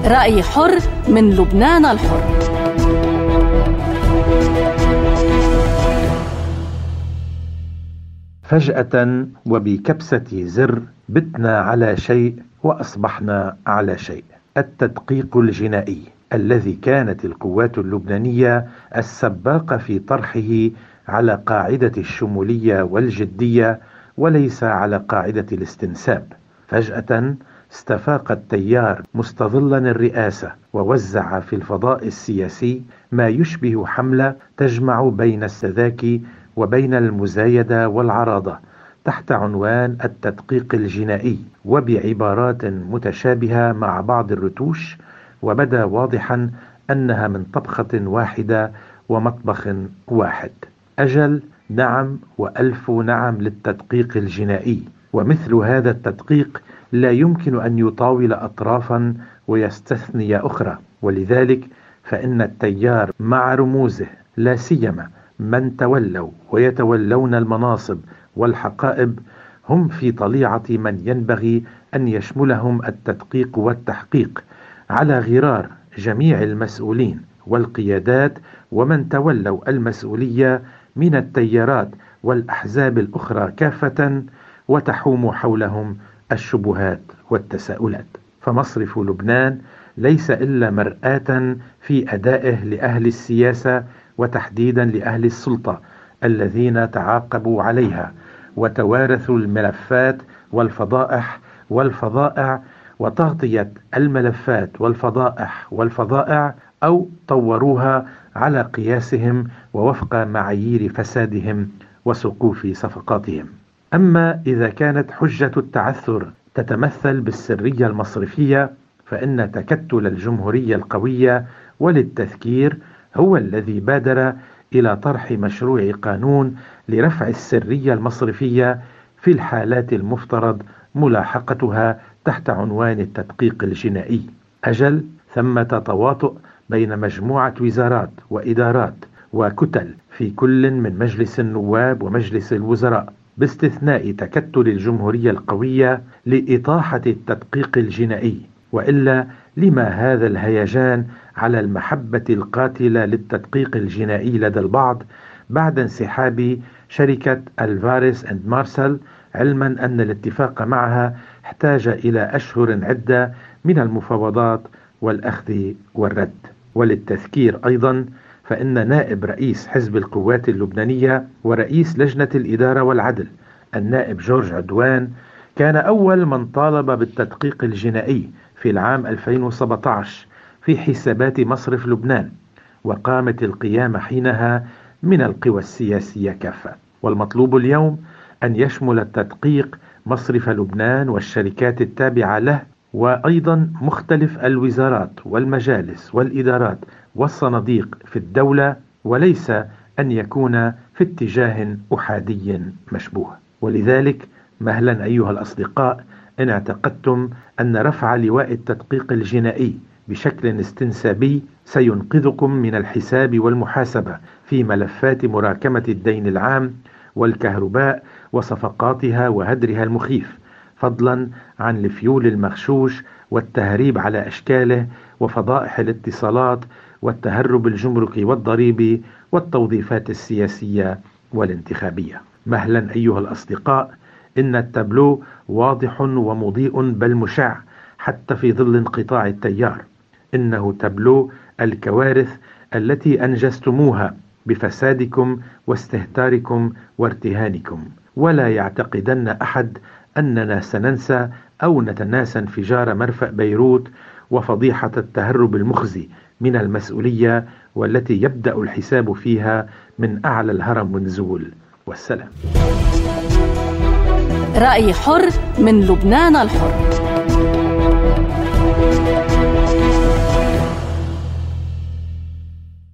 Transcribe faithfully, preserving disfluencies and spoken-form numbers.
رأي حر من لبنان الحر. فجأة وبكبسة زر بتنا على شيء وأصبحنا على شيء. التدقيق الجنائي الذي كانت القوات اللبنانية السباقة في طرحه على قاعدة الشمولية والجدية وليس على قاعدة الاستنساب، فجأة استفاق التيار مستظلا الرئاسة ووزع في الفضاء السياسي ما يشبه حملة تجمع بين السذاكي وبين المزايدة والعراضة تحت عنوان التدقيق الجنائي وبعبارات متشابهة مع بعض الرتوش، وبدا واضحا أنها من طبخة واحدة ومطبخ واحد. أجل نعم وألف نعم للتدقيق الجنائي، ومثل هذا التدقيق لا يمكن أن يطاول أطرافا ويستثني أخرى، ولذلك فإن التيار مع رموزه لا سيما من تولوا ويتولون المناصب والحقائب هم في طليعة من ينبغي أن يشملهم التدقيق والتحقيق على غرار جميع المسؤولين والقيادات ومن تولوا المسؤولية من التيارات والأحزاب الأخرى كافة، وتحوم حولهم الشبهات والتساؤلات. فمصرف لبنان ليس إلا مرآة في أدائه لأهل السياسة وتحديدا لأهل السلطة الذين تعاقبوا عليها وتوارثوا الملفات والفضائح والفضائع وتغطية الملفات والفضائح والفضائع أو طوروها على قياسهم ووفق معايير فسادهم وسقوف صفقاتهم. أما إذا كانت حجة التعثر تتمثل بالسرية المصرفية، فإن تكتل الجمهورية القوية وللتذكير هو الذي بادر إلى طرح مشروع قانون لرفع السرية المصرفية في الحالات المفترض ملاحقتها تحت عنوان التدقيق الجنائي. أجل ثمة تواطؤ بين مجموعة وزارات وإدارات وكتل في كل من مجلس النواب ومجلس الوزراء باستثناء تكتل الجمهورية القوية لإطاحة التدقيق الجنائي، وإلا لما هذا الهيجان على المحبة القاتلة للتدقيق الجنائي لدى البعض بعد انسحاب شركة ألفاريس أند مارسل، علما أن الاتفاق معها احتاج إلى أشهر عدة من المفاوضات والأخذ والرد. وللتذكير أيضا فإن نائب رئيس حزب القوات اللبنانية ورئيس لجنة الإدارة والعدل النائب جورج عدوان كان أول من طالب بالتدقيق الجنائي في العام ألفين وسبعة عشر في حسابات مصرف لبنان، وقامت القيام حينها من القوى السياسية كافة. والمطلوب اليوم أن يشمل التدقيق مصرف لبنان والشركات التابعة له وأيضا مختلف الوزارات والمجالس والإدارات والصناديق في الدولة، وليس أن يكون في اتجاه أحادي مشبوه. ولذلك مهلا أيها الأصدقاء إن اعتقدتم أن رفع لواء التدقيق الجنائي بشكل استنسابي سينقذكم من الحساب والمحاسبة في ملفات مراكمة الدين العام والكهرباء وصفقاتها وهدرها المخيف، فضلا عن الفيول المغشوش والتهريب على أشكاله وفضائح الاتصالات والتهرب الجمركي والضريبي والتوظيفات السياسية والانتخابية. مهلا أيها الأصدقاء إن التابلو واضح ومضيء بل مشع حتى في ظل انقطاع التيار. إنه تابلو الكوارث التي أنجزتموها بفسادكم واستهتاركم وارتهانكم، ولا يعتقدن أحد أننا سننسى أو نتناسى انفجار مرفأ بيروت وفضيحة التهرب المخزي من المسؤولية والتي يبدأ الحساب فيها من أعلى الهرم ونزول. والسلام. رأي حر من لبنان الحر.